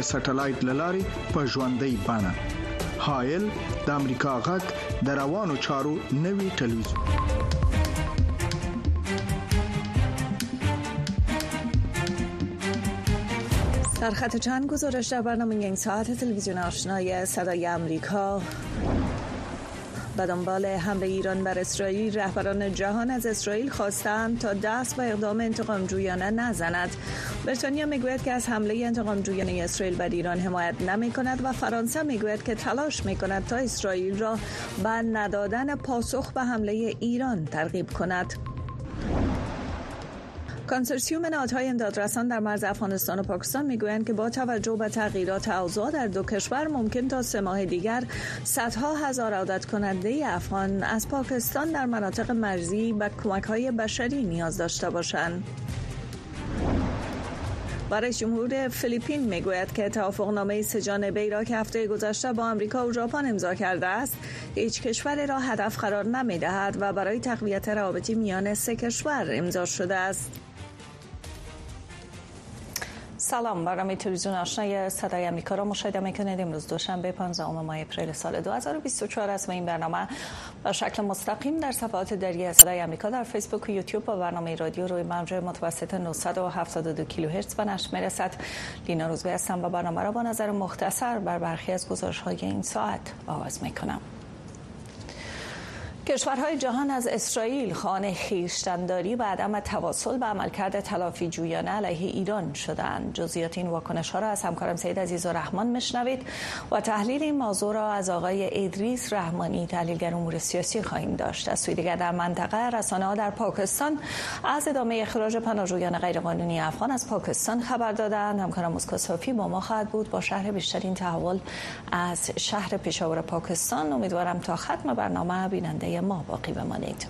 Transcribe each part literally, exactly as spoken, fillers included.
د سټلایټ للارې په ژوندۍ بڼه. هایل د امریکا غږ د روانو چارو نوي ټلویزیون. در خط چند گزارش در برنامه این ساعت تلویزیون آشنای صدای آمریکا. به دنبال حمله ایران بر اسرائیل، رهبران جهان از اسرائیل خواستند تا دست به اقدام انتقام‌جویانه نزند. بریتانیا میگوید که از حمله انتقام‌جویانه اسرائیل بر ایران حمایت نمی‌کند و فرانسه میگوید که تلاش می‌کند تا اسرائیل را به ندادن پاسخ به حمله ایران ترغیب کند. کنسورسیوم نهادهای امدادرسان در مرز افغانستان و پاکستان میگویند که با توجه به تغییرات اوضاع در دو کشور ممکن تا سه ماه دیگر صدها هزار عودت کننده افغان از پاکستان در مناطق مرزی به کمک‌های بشری نیاز داشته باشند. رئیس جمهور فیلیپین میگوید که توافقنامه سه جانبه‌ای را که هفته گذشته با آمریکا و ژاپن امضا کرده است، هیچ کشوری را هدف قرار نمی‌دهد و برای تقویت روابط میان سه کشور امضا شده است. سلام، برنامه تلویزیون آشنای صدای آمریکا را مشاهده میکنید. امروز دوشنبه پانزدهم ماه اپریل سال دو هزار و بیست و چهار است و این برنامه به شکل مستقیم در صفحات دری صدای آمریکا در فیسبوک و یوتیوب با برنامه رادیو روی موج متوسط نهصد و هفتاد و دو کیلوهرتز به نشر میرسد. لینا روزبه هستم و برنامه را با نظر مختصر بر برخی از گزارش‌های این ساعت آغاز میکنم. کشورهای جهان از اسرائیل خواهان خویشتن‌داری و عدم تواصل به عملکرد تلافی جویانه علیه ایران شدند. جزئیات این واکنش‌ها را از همکارم سید عزیزالرحمن میشنوید و تحلیل این موضوع را از آقای ادریس رحمانی، تحلیلگر امور سیاسی خواهیم داشت. از سوی دیگر در منطقه رسانه‌ها در پاکستان از ادامه اخراج پناهجویان غیرقانونی افغان از پاکستان خبر دادند. همکارم مسکو صافی با ما خواهد بود با شرح بیشترین تحول از شهر پشاور پاکستان. امیدوارم تا ختم برنامه بیننده ما باقی بمانید.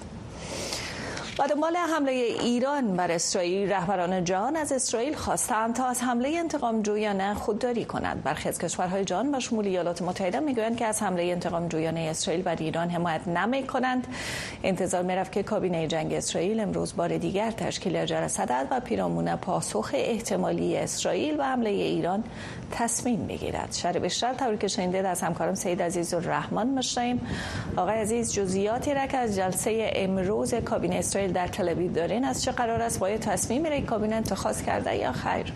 با دنبال حمله ایران بر اسرائیل، رهبران جهان از اسرائیل خواستند تا از حمله انتقام جویانه خودداری کنند. برخی از کشورهای جهان به شمول ایالات متحده میگویند که از حمله انتقام جویانه اسرائیل بر ایران حمایت نمی‌کنند. انتظار می‌رفت که کابینه جنگ اسرائیل امروز بار دیگر تشکیل جلسه دهد و پیرامون پاسخ احتمالی اسرائیل به حمله ایران تصمیم بگیرد. شرح بیشتر تبریک شنیده از همکارم سید عزیزالرحمن می‌شنویم. آقای عزیز، جزئیاتی را که از جلسه امروز کابینه اسرائیل در تل آویو دارین، از چه قرار است؟ باید تصمیمی را کابینه اتخاذ کرده یا خیر؟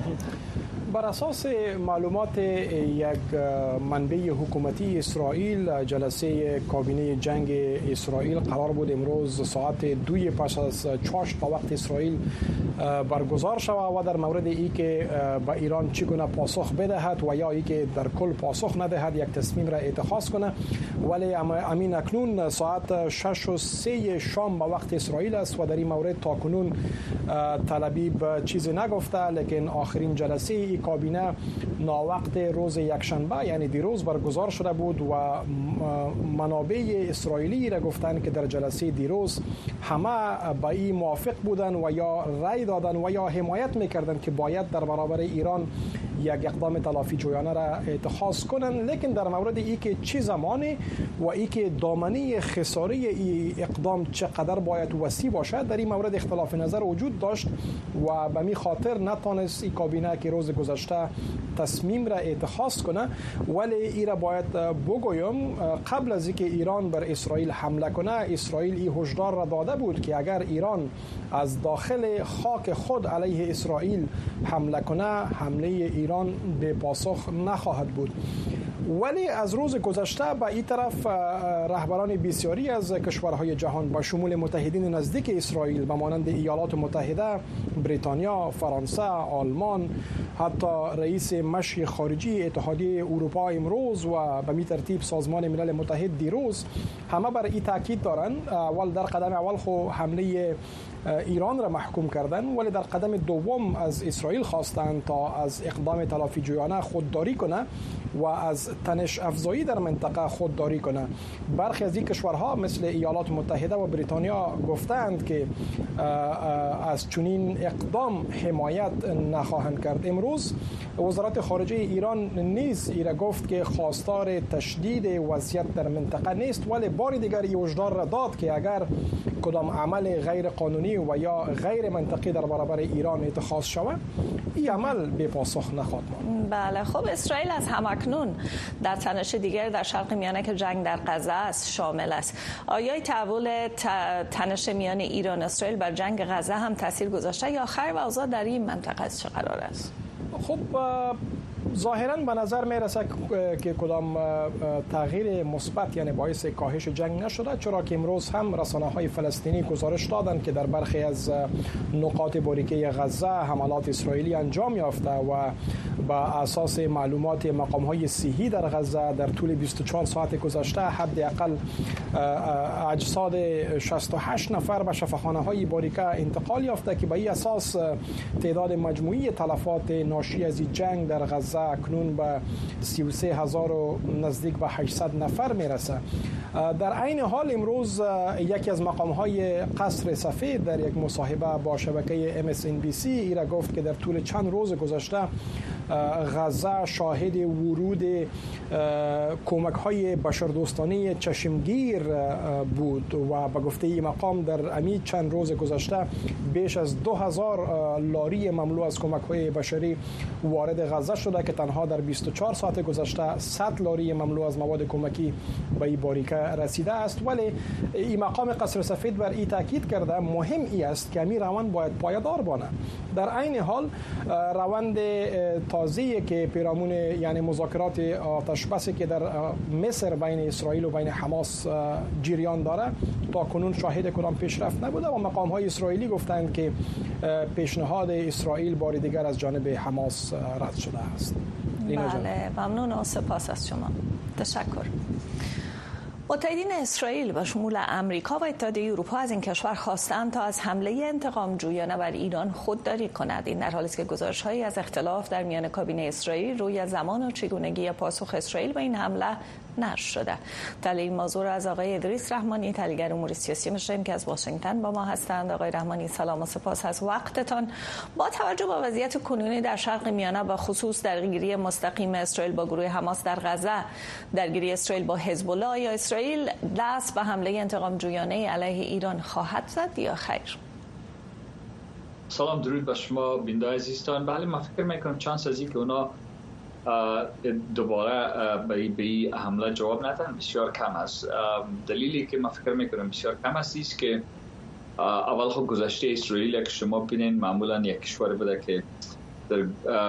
بر اساس معلومات یک منبع حکومتی اسرائیل، جلسه کابینه جنگ اسرائیل قرار بود امروز ساعت دوی پس از چاشت تا وقت اسرائیل برگزار شود و در مورد ای که به ایران چگونه پاسخ بدهد و یا ای که در کل پاسخ ندهد یک تصمیم را اتخاذ کنه. ولی امین اکنون ساعت شش و سه شام به وقت اسرائیل است و در این مورد تا کنون تل آویو چیزی نگفته، لیکن آخرین جلسه ای کابینه ناوقت روز یکشنبه یعنی دیروز برگزار شده بود و منابع اسرائیلی را گفتند که در جلسه دیروز همه با این موافق بودند و یا رأی دادن و یا حمایت میکردن که باید در برابر ایران یک اقدام تلافی جویانه را اتخاذ کنن. لیکن در مورد ای که چه زمانی و ای که دامنه خساری ای اقدام چقدر باید وسیع باشد، در این مورد اختلاف نظر وجود داشت و به می خاطر نتانست ای کابینه که روز گذشته تصمیم را اتخاذ کنه. ولی ای را باید بگویم قبل از اینکه ایران بر اسرائیل حمله کنه، اسرائیل ای هشدار را داده بود که اگر ایران از داخل خاک خود علیه اسرائیل حمله کنه، حمله ایران به پاسخ نخواهد بود. ولی از روز گذشته به این طرف رهبران بسیاری از کشورهای جهان با شمول متحدین نزدیک اسرائیل به مانند ایالات متحده، بریتانیا، فرانسه، آلمان، حتی رئیس مشی خارجی اتحادیه اروپا امروز و به می ترتیب سازمان ملل متحد دیروز همه بر این تاکید دارند. اول در قدم اول خو حمله ایران را محکوم کردن، ولی در قدم دوم از اسرائیل خواستند تا از اقدام تلافی جویانه خودداری کنه و از تنش افزایی در منطقه خودداری کنه. برخی از این کشورها مثل ایالات متحده و بریتانیا گفتند که از چنین اقدام حمایت نخواهند کرد. امروز وزارت خارجه ایران نیز ایرا گفت که خواستار تشدید وضعیت در منطقه نیست، ولی بار دیگر ای هشدار را داد که اگر کدام عمل غیر قانونی و یا غیر منطقی در برابر ایران اتخاذ شود، این عمل بی پاسخ نخواهد ماند. بله، خب اسرائیل از همکنون در تنش دیگر در شرق میانه که جنگ در غزه است شامل است. آیا تحول تنش میان ایران و اسرائیل بر جنگ غزه هم تاثیر گذاشته یا خیر و اوضاع در این منطقه چه قرار است؟ خب ظاهراً به نظر میرسه که کدام تغییر مثبت یعنی باعث کاهش جنگ نشده، چرا که امروز هم رسانه‌های فلسطینی گزارش دادند که در برخی از نقاط باریکه غزه حملات اسرائیلی انجام یافته و با اساس معلومات مقام‌های صحی در غزه در طول بیست و چهار ساعت گذشته حداقل اجساد شصت و هشت نفر به شفاخانه‌های باریکه انتقال یافته که به این اساس تعداد مجموعی تلفات ناشی از این جنگ در غزه اکنون به سی و سه هزار و نزدیک به هشتصد نفر میرسه. در عین حال امروز یکی از مقام‌های قصر سفید در یک مصاحبه با شبکه ام اس ان بی سی ایرا گفت که در طول چند روز گذشته غزه شاهد ورود کمک‌های بشردوستانه چشمگیر بود و به گفته این مقام در امی چند روز گذشته بیش از دو هزار لاری مملو از کمک‌های بشری وارد غزه شده که تنها در بیست و چهار ساعت گذشته صد لاری مملو از مواد کمکی به این باریکه رسیده است. ولی این مقام قصر سفید بر این تاکید کرده مهم ای است که این روند باید پایدار بانه. در عین حال روند تازه‌ای که پیرامون یعنی مذاکرات آتش بسی که در مصر بین اسرائیل و بین حماس جریان داره تا کنون شاهد کدام پیشرفت نبوده و مقام‌های اسرائیلی گفتند که پیشنهاد اسرائیل بار دیگر از جانب حماس رد شده است. بله، ممنون و سپاس از شما. تشکر. متحدین اسرائیل به شمول امریکا و اتحادیه اروپا از این کشور خواستند تا از حمله انتقام جویانه بر ایران خودداری کند. این در حالی است که گزارش‌هایی از اختلاف در میان کابینه اسرائیل روی زمان و چگونگی پاسخ اسرائیل به این حمله نشر شده. تحلیل این موضوع را از آقای ادریس رحمانی، تحلیلگر امور سیاسی می‌شنویم که از واشنگتن با ما هستند. آقای رحمانی سلام و سپاس از وقتتان. با توجه به وضعیت کنونی در شرق میانه و خصوص درگیری مستقیم اسرائیل با گروه حماس در غزه، درگیری اسرائیل با حزب الله، یا اسرائیل دست به حمله انتقام جویانه علیه ایران خواهد زد یا خیر؟ سلام، درود به شما بیننده عزیزان. بله، من فکر میکنم چانس از این که اونا دوباره به این حمله جواب ندن بسیار کم است. دلیلی که من فکر میکنم بسیار کم است است که اول خب گذشته اسرائیل که شما ببینید معمولا یک کشور بوده که در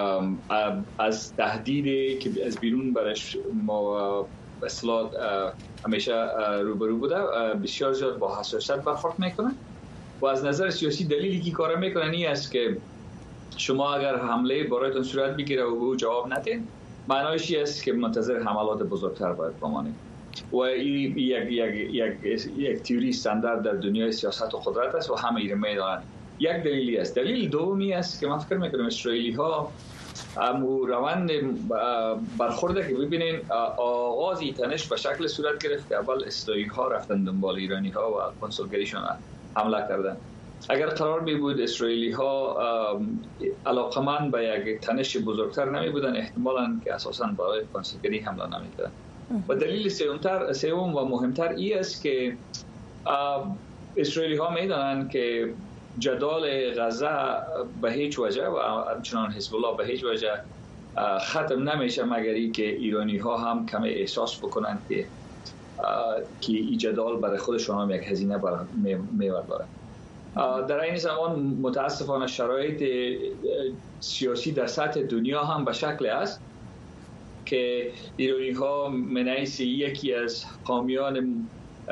از تهدیدی که از بیرون برش ما اصلا همیشه روبرو بوده بسیار زیاد با حساسیت برخورد میکنن و از نظر سیاسی دلیلی که کار میکنن این است که شما اگر حمله برایتون صورت بگیره و به او جواب ندین، معنایش این است که منتظر حملات بزرگتر باید بمانید و این یک یک یک یک تئوری استاندارد در دنیای سیاست و قدرت است و همه این میدانند. یک دلیلی است. دلیل دومی است که من فکر میکنم اسرائیلی ها امو روند برخورده که ببینین آغاز تنش به شکل صورت گرفت که اول اسرائیلی ها رفتن دنبال ایرانی ها و کنسولگریشون حمله کردن. اگر قرار می بود اسرائیلی ها علاقمند به یک تنش بزرگتر نمی بودن، احتمالاً که اساساً برای کنسولگری حمله نمی کردن. و دلیل سومتر سوم و مهمتر ای است که اسرائیلی ها می دانند که جدال غزه به هیچ وجه و همچنان حزب الله به هیچ وجه ختم نمیشه مگر ای که ایرانی ها هم کمی احساس بکنند که که این جدال برای خودشان هم یک هزینه میور داره. در این زمان متاسفانه شرایط سیاسی در سطح دنیا هم به شکل است که ایرانی ها منعیس یکی از حامیان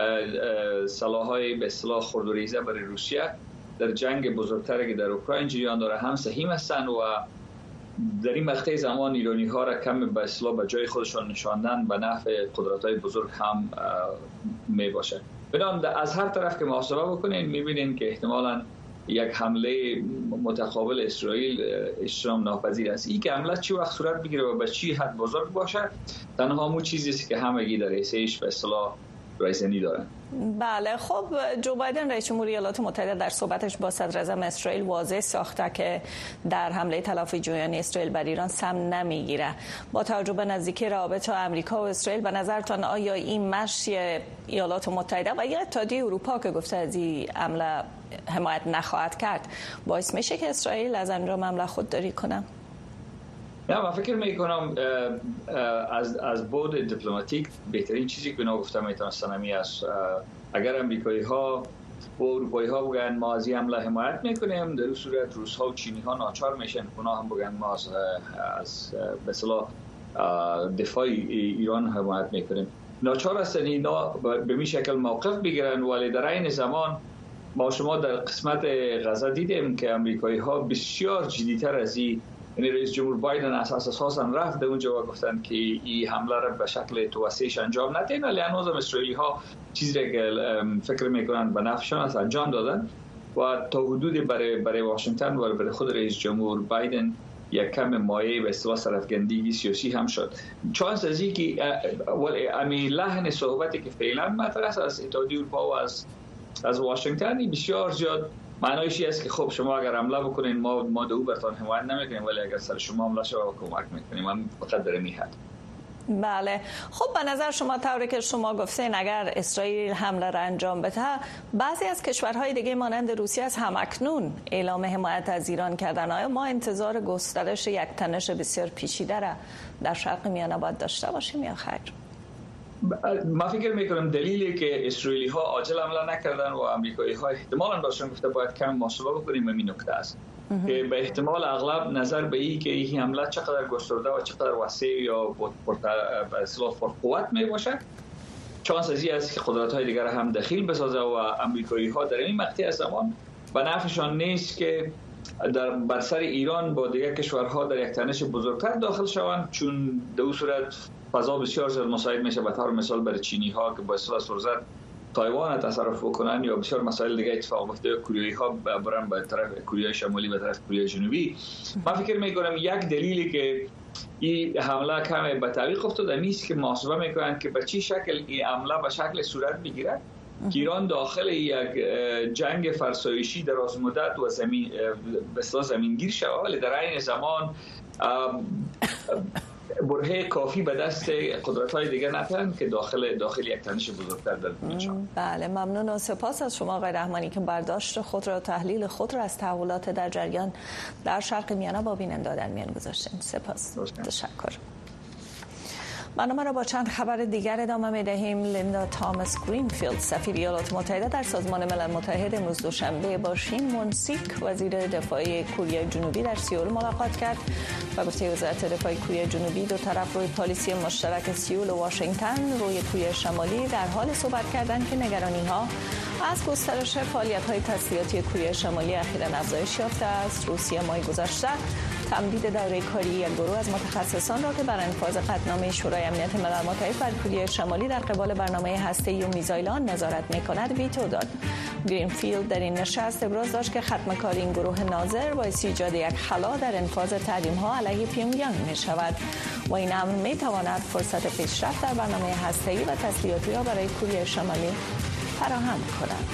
سلاح‌های به اصطلاح خرد و ریزه برای روسیه در جنگ بزرگتری که در اوکراین جریان داره هم سهیم هستند و در این مقطع زمان ایرانی ها را کم به اصطلاح به جای خودشان نشاندن به نفع قدرت‌های بزرگ هم می باشه. بنابراین از هر طرف که محاسبه بکنین می‌بینین که احتمالاً یک حمله متقابل اسرائیل اجتناب ناپذیر است. این که حمله چی وقت صورت بگیره و به چی حد بزرگ باشه تنها مو چیزی است که همگی در ایسه‌اش به اصطلاح رئیسنی دارن. بله، خب جو بایدن رئیس جمهوری ایالات متحده در صحبتش با صدر اعظم اسرائیل واضح ساخته که در حمله تلافی جویانه اسرائیل بر ایران سم نمیگیره. با توجه به نزدیکی روابط امریکا و اسرائیل، به نظرتان آیا این مشی ایالات متحده و یا اتحادیه اروپا که گفته از این حمله حمایت نخواهد کرد باعث میشه که اسرائیل از انجام حمله خودداری کنه؟ نه، من فکر میکنم از از بود دیپلماتیک بهترین چیزی که اونا گفتم میتونستن همی است. اگر امریکایی ها و اروپایی ها بگن ما از این حمله حمایت میکنیم، در این صورت روس ها و چینی ها ناچار میشن اونا هم بگن ما از از به اصطلاح دفاع ایران حمایت میکنیم. ناچار هستن اینا به می شکل موقف بگیرن، ولی در این زمان ما شما در قسمت غزه دیدیم که امریکایی ها بسیار جدیتر از این، یعنی رئیس جمهور بایدن اساس اساسا رفت اونجا و گفتن که این حمله را به شکل توسعه‌اش انجام ندین، ولی هنوز اسرائیلی ها چیزی که فکر میکنن به نفعشان است انجام دادن و تا حدودی برای برای واشنگتن و برای خود رئیس جمهور بایدن یک کم مایه به اصطلاح سرفگندگی سیاسی هم شد. چانس از اینکه ولی امی لحن صحبتی که فعلا مطرح است از اتحادیه اروپا و از از واشنگتن بسیار زیاد معنایش است که خب شما اگر حمله بکنین ما ما دو برتان حمایت نمیکنیم، ولی اگر سر شما حمله شود کمک میکنیم. من فقط در این حد. بله، خب به نظر شما طوری که شما گفتین اگر اسرائیل حمله را انجام بده، بعضی از کشورهای دیگه مانند روسیه از همکنون اعلام حمایت از ایران کردن، آیا ما انتظار گسترش یک تنش بسیار پیچیده را در شرق میانه باید داشته باشیم یا خیر؟ ما فکر میکنم دلیلی که اسرائیلی ها عاجل حمله نکردن و امریکایی ها احتمالاً داشتن گفته باید کم محاسبه بکنیم، این نکته است که به احتمال اغلب نظر به این که این حمله چقدر گسترده و چقدر وسیع یا به اصطلاح پرقوت می باشد، چانس از این است که قدرت های دیگر هم دخیل بسازه و امریکایی ها در این مقطع از زمان به نفعشان نیست که در بر سر ایران با دیگر کشورها در یک تنش بزرگتر داخل شوند، چون در اون صورت فضا بسیار زیاد مساعد میشه. به طور مثال برای چینی ها که با اصطلاح سرزد تایوان تصرف بکنن یا بسیار مسائل دیگه اتفاق افتاده، کوریایی ها برن به طرف کره شمالی به طرف کره جنوبی. من فکر میکنم یک دلیلی که این حمله کم به تعویق افتاده نیست که محاسبه میکنن که به چه شکل این حمله به شکل صورت میگیره که ایران داخل یک جنگ فرسایشی دراز مدت و زمین به اصطلاح زمینگیر شود، ولی در این زمان برهه کافی به دست قدرت‌های دیگر نتن که داخل داخل یک تنش بزرگتر در دنیا. بله، ممنون و سپاس از شما آقای رحمانی که برداشت خود را، تحلیل خود را از تحولات در جریان در شرق میانه با بیننده در میان گذاشتین. سپاس. تشکر. برنامه را با چند خبر دیگر ادامه می‌دهیم. لیندا تامس گرینفیلد سفیر ایالات متحده در سازمان ملل متحد امروز دوشنبه با شین مونسیک وزیر دفاع کره جنوبی در سئول ملاقات کرد و گفته وزارت دفاع کره جنوبی دو طرف روی پالیسی مشترک سئول و واشنگتن روی کره شمالی در حال صحبت کردند که نگرانی‌ها از گسترش فعالیت‌های تسلیحاتی کره شمالی اخیراً افزایش یافته است. روسیه ماه گذشته تمدید دوره کاری یک گروه از متخصصان را که بر انفاذ قطعنامه شورای امنیت ملل متحد بر کره شمالی در قبال برنامه هسته‌ای و میزایل آن نظارت می‌کند ویتو داد. گرینفیلد در این نشست ابراز داشت که ختم کار این گروه ناظر باعث ایجاد یک خلا در انفاذ تحریم‌ها علیه پیونگیانگ می‌شود و این امر می‌تواند فرصت پیشرفت در برنامه هسته‌ای و تسلیحاتی را برای کره شمالی فراهم کند.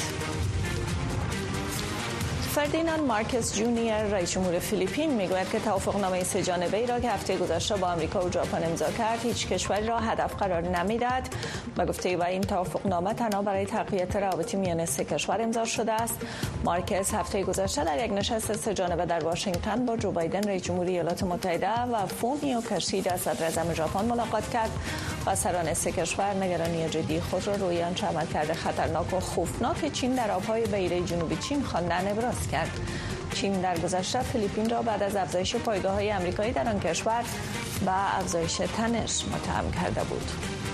فردیناند مارکز جونیور رئیس جمهور فیلیپین میگوید که توافقنامه سه جانبه‌ای را که هفته گذشته با آمریکا و ژاپن امضا کرد هیچ کشوری را هدف قرار نمیدهد و گفته و این توافقنامه تنها برای تقویت روابط میان سه کشور امضا شده است. مارکز هفته گذشته در یک نشست سه جانبه در واشنگتن با جو بایدن رئیس جمهور ایالات متحده و فومیو کیشیدا صدر اعظم ژاپن ملاقات کرد و سران سه کشور نگرانی جدی خود را روی آنچه عملکرد خطرناک و خوفناک چین در آبهای بحیره جنوبی چین خواندن ابراز کرد. چین در گذشته فیلیپین را بعد از افزایش پایگاه‌های آمریکایی در آن کشور به افزایش تنش متهم کرده بود.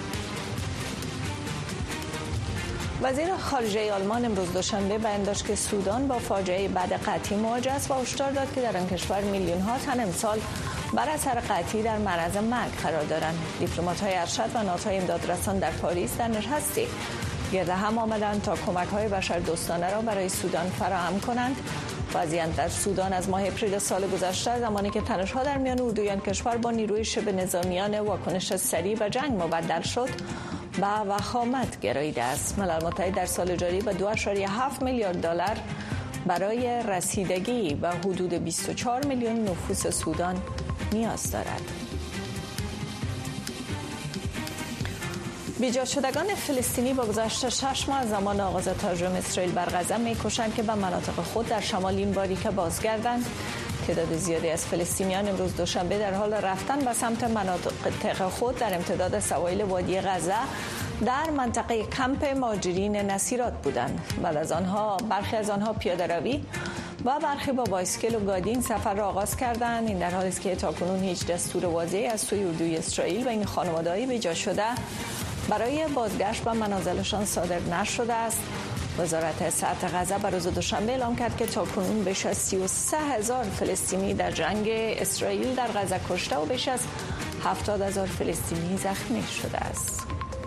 وزیر خارجه آلمان امروز دوشنبه بیان داشت که سودان با فاجعه بعد قحطی مواجه است و هشدار داد که در آن کشور میلیون ها تن امسال بر اثر قحطی در معرض مرگ قرار دارند. دیپلمات‌های ارشد و نهادهای امدادرسان در پاریس در نشستی گرد هم آمدند تا کمک‌های بشردوستانه را برای سودان فراهم کنند. وضعیت در سودان از ماه اپریل سال گذشته زمانی که تنش‌ها در میان اردویان کشور با نیروی شبه نظامیان واکنش سریع به جنگ مبدل شد به وخامت گراییده است. ملل متحد در سال جاری به دو ممیز هفت میلیارد دلار برای رسیدگی به حدود بیست و چهار میلیون نفوس سودان نیاز دارد. بیجا شدگان فلسطینی با گذشت شش ماه از زمان آغاز تهاجم اسرائیل بر غزه می‌کوشند که به مناطق خود در شمال این باریکه بازگردند. تعداد زیادی از فلسطینیان امروز دوشنبه در حال رفتن به سمت مناطق خود در امتداد سواحل وادی غزه در منطقه کمپ مهاجرین نصیرات بودند. بعد از آنها برخی از آنها پیاده روی و برخی با بایسکل و گاردین سفر را آغاز کردند. این در حالی است که تاکنون هیچ دستور واضحی از سوی اردوی اسرائیل و این خانواده‌های بیجا شده برای بازگشت به منازلشان صادر نشده است. وزارت صحت غزه بر روز دوشنبه اعلام کرد که تاکنون بیش از سی و سه هزار فلسطینی در جنگ اسرائیل در غزه کشته و بیش از هفتاد هزار فلسطینی زخمی شده است.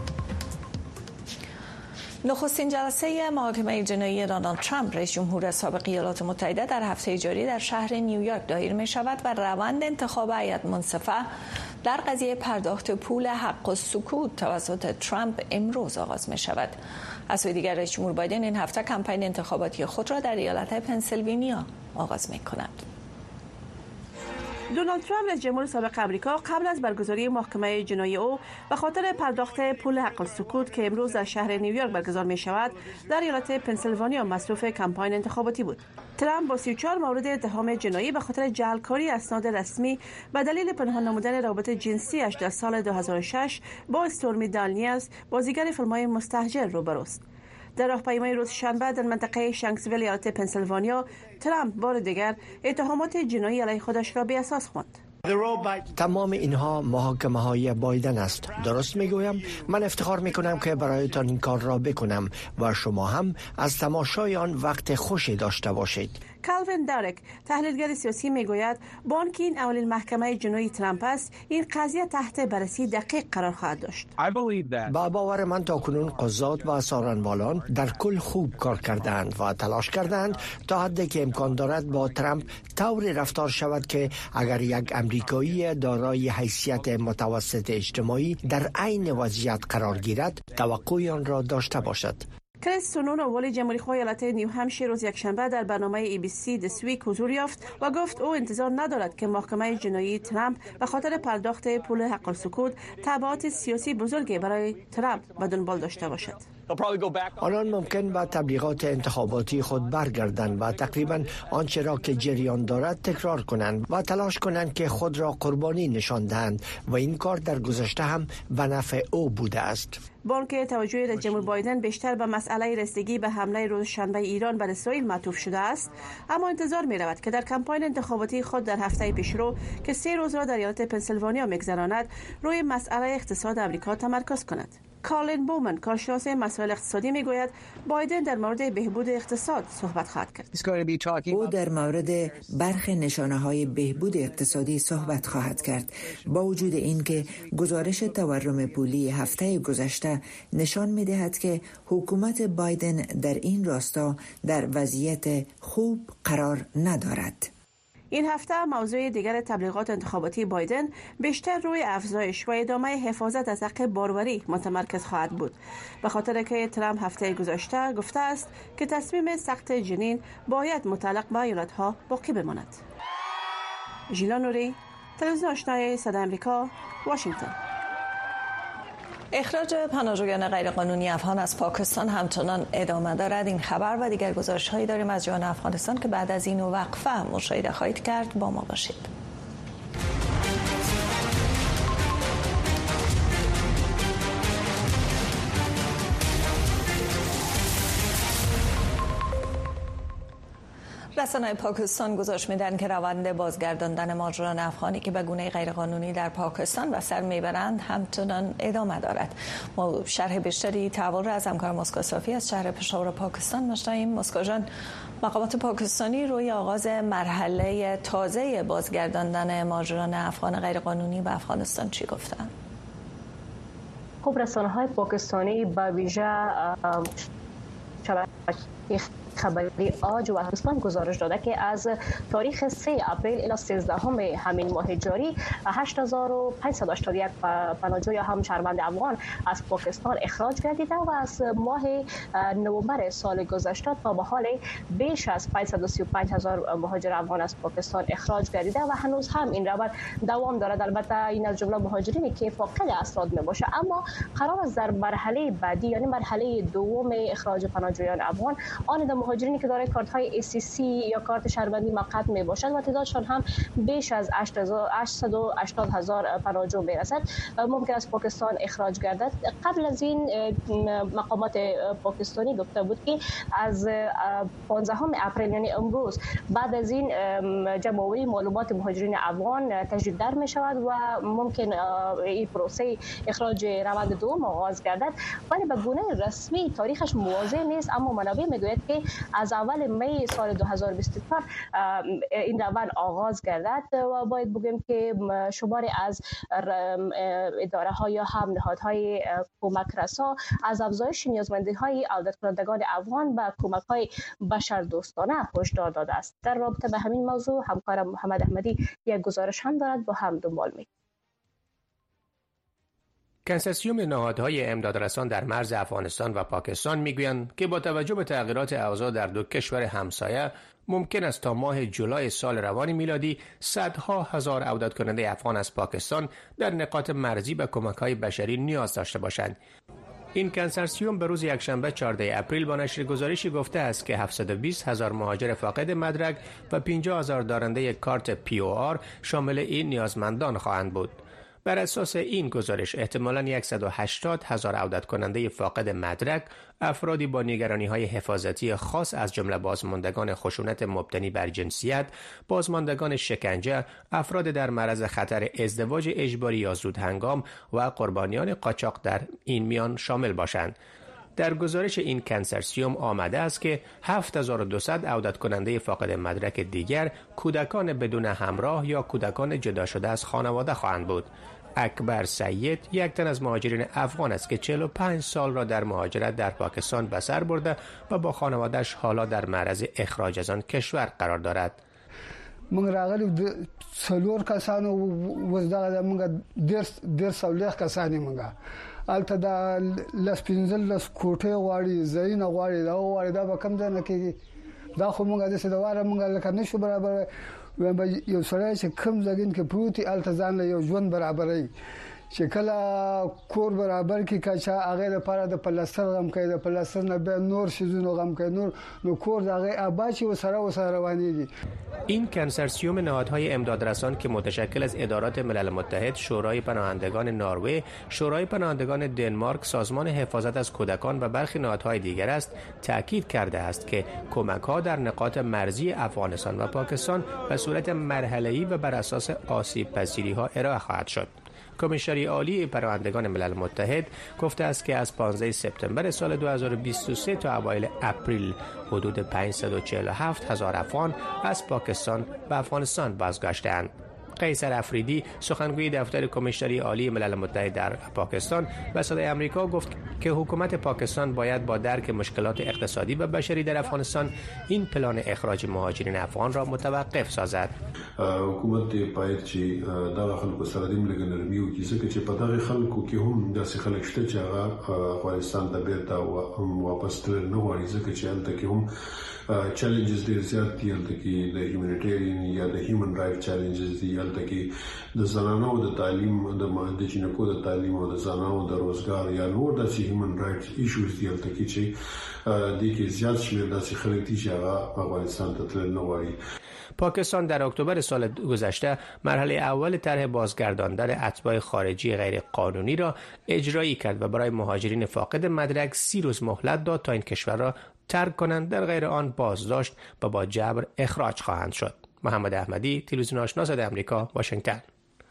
نخستین جلسه محاکمه جنایی دونالد ترامپ رئیس جمهور سابق ایالات متحده در هفته جاری در شهر نیویورک دایر می شود و روند انتخاب هیئت منصفه در قضیه پرداخت پول حق السکوت توسط ترامپ امروز آغاز می شود. از سوی دیگر رئیس جمهور بایدن این هفته کمپین انتخاباتی خود را در ایالت پنسیلوانیا آغاز می کند. دونالد ترامپ رئیس جمهور سابق آمریکا قبل از برگزاری محاکمه جنایی او به خاطر پرداخت پول حق السکوت که امروز در شهر نیویورک برگزار می شود در ایالت پنسیلوانیا مصروف کمپین انتخاباتی بود. ترامپ با سی و چهار مورد اتهام جنایی به خاطر جعلکاری اسناد رسمی و دلیل پنهان نمودن رابط جنسیش در سال دو هزار و شش با استورمی دانیلز بازیگر فیلم‌های مستهجن روبروست. در راهپیمایی روز شنبه در منطقه شانکسویل ایالت پنسیلوانیا ترامپ بار دیگر اتهامات جنایی علیه خودش را بی‌اساس خواند. تمام اینها محاکمه های بایدن است. درست میگویم؟ من افتخار میکنم که برایتان این کار را بکنم و شما هم از تماشای آن وقت خوشی داشته باشید. کالوین دارک تحلیلگر سیاسی میگوید با آنکه این اولین محکمه جنایی ترامپ است این قضیه تحت بررسی دقیق قرار خواهد داشت. با باور من تاکنون قضات و سارنوالان در کل خوب کار کردند و تلاش کردند تا حدی که امکان دارد با ترامپ طوری رفتار شود که اگر یک امریکایی دارای حیثیت متوسط اجتماعی در عین وضعیت قرار گیرد توقع آن را داشته باشد. کریس سونون والی جمهوری خواه ایالت نیو همشایر روز یکشنبه در برنامه ای بی سی دس ویک حضور یافت و گفت او انتظار ندارد که محکمه جنایی ترامپ به خاطر پرداخت پول حق السکوت تبعات سیاسی بزرگی برای ترامپ به دنبال داشته باشد. آنان ممکن به تبلیغات انتخاباتی خود برگردند و تقریبا آنچه را که جریان دارد تکرار کنند و تلاش کنند که خود را قربانی نشان دهند و این کار در گذشته هم به نفع او بوده است. با آنکه توجه رئیس جمهور بایدن بیشتر به مسئله رسیدگی به حمله روز شنبه ایران بر اسرائیل معطوف شده است، اما انتظار می رود که در کمپین انتخاباتی خود در هفته پیشرو که سه روز را در ایالت پنسیلوانیا می‌گذراند روی مسئله اقتصاد آمریکا تمرکز کند. کالین بومن کارشناس مسائل اقتصادی میگوید بایدن در مورد بهبود اقتصاد صحبت خواهد کرد. او در مورد برخی نشانه‌های بهبود اقتصادی صحبت خواهد کرد. با وجود اینکه گزارش تورم پولی هفته گذشته نشان می‌دهد که حکومت بایدن در این راستا در وضعیت خوب قرار ندارد. این هفته موضوع دیگر تبلیغات انتخاباتی بایدن بیشتر روی افزایش و ادامه حفاظت از حق باروری متمرکز خواهد بود، به خاطر که ترامپ هفته گذشته گفته است که تصمیم سقط جنین باید متعلق به ایالت‌ها باقی بماند. ژیلا نوری، تلویزیون آشنای صدای آمریکا، واشنگتن. اخراج پناهجویان غیرقانونی افغان از پاکستان همچنان ادامه دارد. این خبر و دیگر گزارش‌هایی داریم از جان افغانستان که بعد از این وقفه مشاهده خواهید کرد. با ما باشید. رسانه‌های پاکستان گزارش می‌دهند که روند بازگرداندن مهاجران افغانی که به گونه غیرقانونی در پاکستان به سر میبرند همچنان ادامه دارد. ما شرح بیشتری تحول را از همکار مسکو صافی از شهر پشاور پاکستان می‌شنویم. مسکو جان، مقامات پاکستانی روی آغاز مرحله تازه بازگرداندن مهاجران افغان غیرقانونی به افغانستان چی گفتند؟ خب رسانه‌های پاکستانی با ویژه شبکه خبری آج و اسپان گزارش داده که از تاریخ سه اپریل الی سیزدهم همین ماه جاری هشت هزار و پانصد و هشتاد و یک پناهجوی هم شهروند افغان از پاکستان اخراج گردیده و از ماه نوامبر سال گذشته تا به حال بیش از پانصد و سی و پنج هزار مهاجر افغان از پاکستان اخراج گردیده و هنوز هم این روند دوام دارد. البته این از جمله مهاجرینی که فاقد اسناد میباشه، اما قرار است در مرحله بعدی یعنی مرحله دوم اخراج پناهجویان افغان آن در مهاجرینی که دارای کارت های ای سی سی یا کارت شهروندی موقت میباشد و تعدادشان هم بیش از هشتصد و هشتاد هزار پناهجو میرسد ممکن است پاکستان اخراج گردد. قبل از این مقامات پاکستانی گفته بود که از پانزدهم اپریل یعنی امروز بعد از این جمع‌آوری معلومات مهاجرین افغان تجدید در می شود و ممکن این پروسه اخراج روند دوم آغاز گردد، ولی به گونه رسمی تاریخش واضح نیست. اما منابع میگوید که از اول می سال دو هزار و بیست و چهار این روند آغاز گردد و باید بگیم که شماری از اداره ها یا هم نهادهای کمک رسا از افزایش نیازمندی های عودت کنندگان افغان به کمک های بشردوستانه هشدار داده است. در رابطه به همین موضوع همکارم محمد احمدی یک گزارش هم دارد، با هم دنبال می. کنسرسیوم نهادهای امدادرسان در مرز افغانستان و پاکستان میگویند که با توجه به تغییرات اوضاع در دو کشور همسایه ممکن است تا ماه جولای سال روان میلادی صدها هزار عودت کننده افغان از پاکستان در نقاط مرزی به کمک‌های بشری نیاز داشته باشند. این کنسرسیوم به روز یکشنبه چهاردهم اپریل با نشر گزارشی گفته است که هفتصد و بیست هزار مهاجر فاقد مدرک و پنجاه هزار دارنده کارت پی او آر شامل این نیازمندان خواهند بود. بر اساس این گزارش احتمالاً صد و هشتاد هزار عودت کننده فاقد مدرک، افرادی با نگرانی‌های حفاظتی خاص از جمله بازماندگان خشونت مبتنی بر جنسیت، بازماندگان شکنجه، افراد در معرض خطر ازدواج اجباری یا زودهنگام و قربانیان قاچاق در این میان شامل باشند. در گزارش این کنسرسیوم آمده است که هفت هزار و دویست عودت کننده فاقد مدرک دیگر کودکان بدون همراه یا کودکان جدا شده از خانواده خواهند بود. اکبر سید یک تن از مهاجرین افغان است که چهل و پنج سال را در مهاجرت در پاکستان به سر برده و با خانواده‌اش حالا در معرض اخراج از آن کشور قرار دارد. موږ راغلي د څلور کسانو وزدغه موږ درس درس او لخ کسانې موږ البته دا لس پنځل لس کوټه غواړي زین غواړي دا غواړي دا به کم ځنه کې دا خو موږ د سدواره موږ لکه نشو برابر یو سره چې کم ځګین کې پروتي البته ځان له یو ژوند برابرې چې کله کور برابر کې کچا هغه لپاره د پلستر غم کوي د پلستر نه به نور شیزونو غم کوي نور نو کور دغه آباچی وسره وسره روانيږي. این کنسرسیوم نهادهای امدادرسان که متشکل از ادارات ملل متحد، شورای پناهندگان نروژ، شورای پناهندگان دنمارک، سازمان حفاظت از کودکان و برخی نهادهای دیگر است، تاکید کرده است که کمک‌ها در نقاط مرزی افغانستان و پاکستان به صورت مرحله‌ای و بر اساس آسیب‌پذیری‌ها ارائه خواهد شد. کمیسری عالی پناهندگان ملل متحد گفته است که از پانزدهم سپتامبر سال دو هزار و بیست و سه تا اوایل اپریل حدود پانصد و چهل و هفت هزار افغان از پاکستان به افغانستان بازگشتند. قیصر افریدی سخنگوی دفتر کمیسری عالی ملل متحد در پاکستان به صدای آمریکا گفت که حکومت پاکستان باید با درک مشکلات اقتصادی و بشری در افغانستان این پلان اخراج مهاجرین افغان را متوقف سازد. حکومت باید چې دا خلکو سره د ملګرتیا وکړي ځکه چې په دغه خلکو کې هم داسې خلک شته چې هغه افغانستان ته بیرته واپس تلل نه غواړي ځکه چې هلته کې هم چیلنجز ډېر زیات دي. هلته کې د هیومانیټیرین یا د هیومن رائټ چیلنجز دي. هلته کې د زنانو د تعلیم د جنکو د تعلیم او د زنانو د روزګار یا نور داسې هیومن رائټ ایشوز دي هلته کې چې د کې زیات شمېر داسې خلک دي چې هغه افغانستان ته تلل نه غواړي. پاکستان در اکتبر سال گذشته مرحله اول طرح بازگرداندن اتباع خارجی غیر قانونی را اجرایی کرد و برای مهاجرین فاقد مدرک سی روز مهلت داد تا این کشور را ترک کنند، در غیر آن بازداشت و با جبر اخراج خواهند شد. محمد احمدی، تلویزیون آشنا صدای آمریکا، واشنگتن.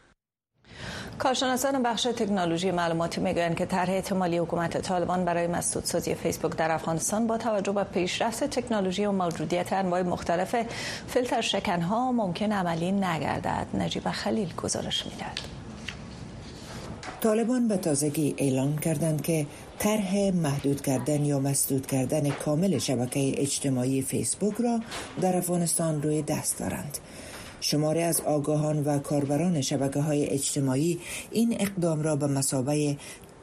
کارشناسان بخش تکنولوژی معلوماتی میگویند که طرح احتمالی حکومت طالبان برای مسدودسازی فیسبوک در افغانستان با توجه به پیشرفت تکنولوژی و موجودیت انواع مختلف فیلتر شکنها ممکن عملی نگردد. نجیب خلیل گزارش میدهد. طالبان به تازگی اعلام کردند که طرح محدود کردن یا مسدود کردن کامل شبکه اجتماعی فیسبوک را در افغانستان روی دست دارند. شماری از آگاهان و کاربران شبکه‌های اجتماعی این اقدام را به مثابه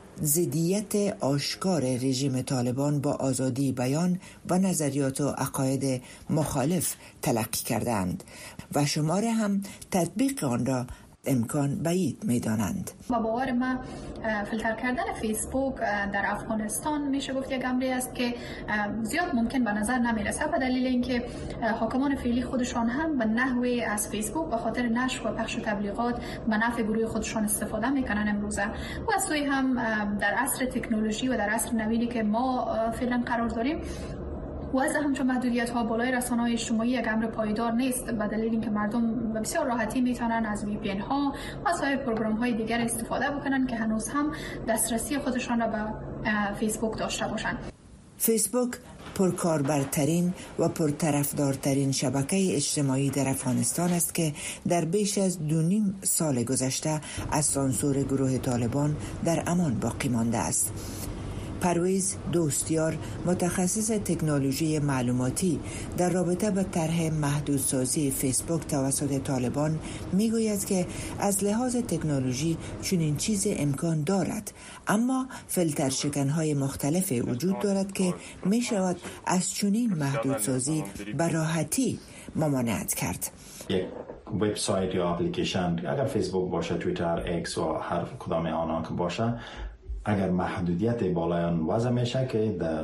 ضدیت آشکار رژیم طالبان با آزادی بیان و نظریات و عقاید مخالف تلقی کردند و شماری هم تطبیق آن را امکان بعید می‌دانند. با باور ما فیلتر کردن فیسبوک در افغانستان میشه گفت یک امری است که زیاد ممکن به نظر نمیرسه، به دلیل اینکه حاکمان فعلی خودشان هم به نحوی از فیسبوک به خاطر نشر و پخش تبلیغات به نفع گروه خودشان استفاده میکنن امروزه. و از سوی هم در عصر تکنولوژی و در عصر نوینی که ما فعلا قرار داریم، وضع همچون محدودیت ها بالای رسانه‌های اجتماعی یک امر پایدار نیست، به دلیل اینکه مردم به بسیار راحتی میتونن از وی پی ان ها و سایر پروگرام های دیگر استفاده بکنن که هنوز هم دسترسی خودشان را به فیسبوک داشته باشند. فیسبوک پرکاربرترین و پرطرفدارترین شبکه اجتماعی در افغانستان است که در بیش از دو نیم سال گذشته از سانسور گروه طالبان در امان باقی مانده است. پرویز دوستیار، متخصص تکنولوژی معلوماتی در رابطه با طرح محدودسازی فیسبوک توسط طالبان میگوید که از لحاظ تکنولوژی چنین چیز امکان دارد، اما فیلتر شکنهای مختلف وجود دارد که می شود از چنین محدودسازی به راحتی ممانعت کرد. یک وبسایت یا اپلیکیشن، اگر فیسبوک باشه، توییتر، ایکس و هر کدام آنها که باشه، اگر محدودیت بالای آن وضع میشه که در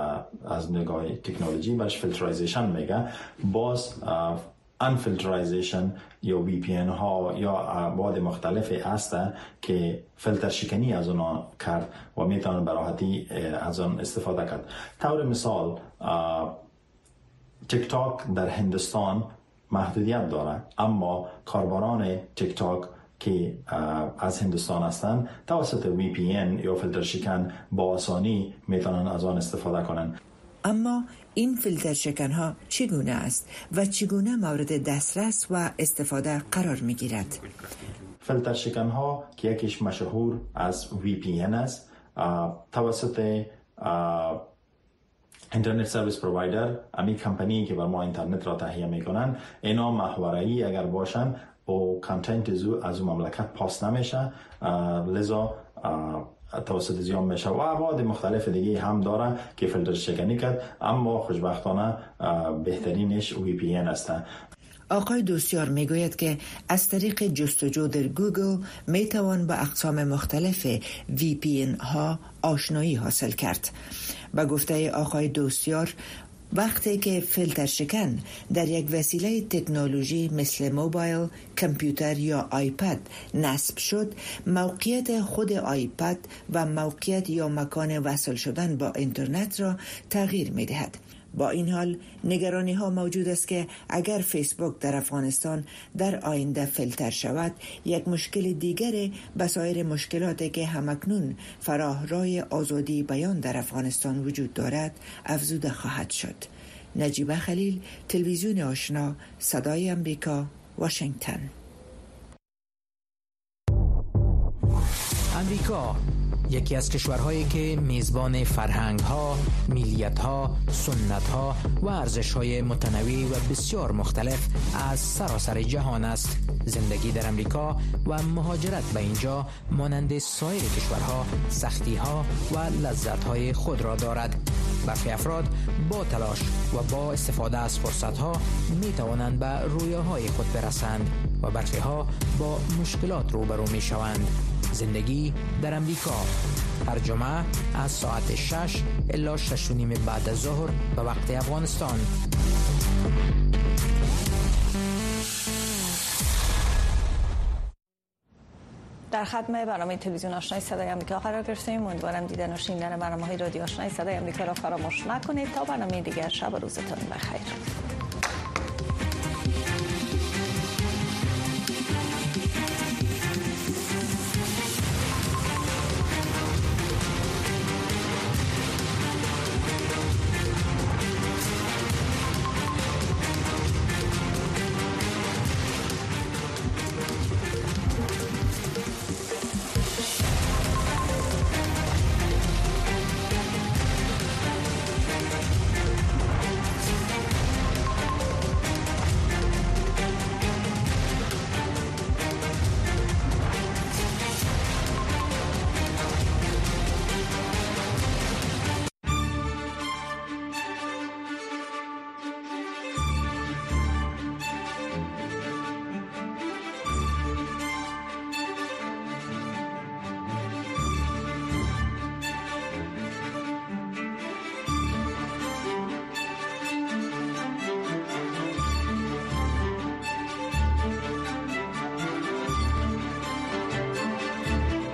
از نگاه تکنولوژی برش فیلترایزیشن میگه، باز انفیلترایزیشن یا وی پی ان ها یا ابعاد مختلفی هست که فیلتر شکنی از اون کرد و میتونه به راحتی از اون استفاده کرد. طور مثال تیک تاک در هندوستان محدودیت داره، اما کاربران تیک تاک که از هندوستان هستند توسط وی پی ان یا فیلتر شکن با آسانی میتونن از آن استفاده کنن. اما این فیلتر شکن ها چگونه است و چگونه مورد دسترس و استفاده قرار می گیرد؟ فیلتر شکن ها که یکیش مشهور از وی پی ان است، توسط اینترنت سرویس پرووایدر، امی کمپانی که بر ما اینترنت را تهیه میکنن، اینا محوره‌ای اگر باشن و کانتنت زو از مملکت پاس نمیشه، لذا توسط زیان میشه و ابعاد مختلف دیگه هم داره که فیلتر شکنی کرد، اما خوشبختانه بهترینش وی پی ان است. آقای دوستیار میگوید که از طریق جستجو در گوگل میتوان با اقسام مختلف وی پی ان ها آشنایی حاصل کرد. با گفته آقای دوستیار، وقتی که فیلتر شکن در یک وسیله تکنولوژی مثل موبایل، کامپیوتر یا آیپد نصب شد، موقعیت خود آیپد و موقعیت یا مکان وصل شدن با اینترنت را تغییر می دهد. با این حال نگرانی ها موجود است که اگر فیسبوک در افغانستان در آینده فیلتر شود، یک مشکل دیگر به سایر مشکلاتی که همکنون فراه راه آزادی بیان در افغانستان وجود دارد افزوده خواهد شد. نجیبه خلیل، تلویزیون آشنا، صدای امریکا، واشنگتن. امریکا یکی از کشورهایی که میزبان فرهنگ‌ها، ملیت‌ها، سنت‌ها و ارزش‌های متنوع و بسیار مختلف از سراسر جهان است. زندگی در امریکا و مهاجرت به اینجا مانند سایر کشورها سختی‌ها و لذت‌های خود را دارد. برخی افراد با تلاش و با استفاده از فرصت‌ها می‌توانند به رویاهای خود برسند و برخی‌ها با مشکلات روبرو می‌شوند. زندگی در امریکا هر جمعه از ساعت شش الی شش و نیم بعد از ظهر به وقت افغانستان. در خدمت برنامه تلویزیون آشنای صدای آمریکا قرار گرفتیم. امیدوارم دیدن و شنیدن برنامه‌های رادیو آشنای صدای آمریکا را فراموش نکنید. تا برنامه دیگر، شب و روزتون بخیر.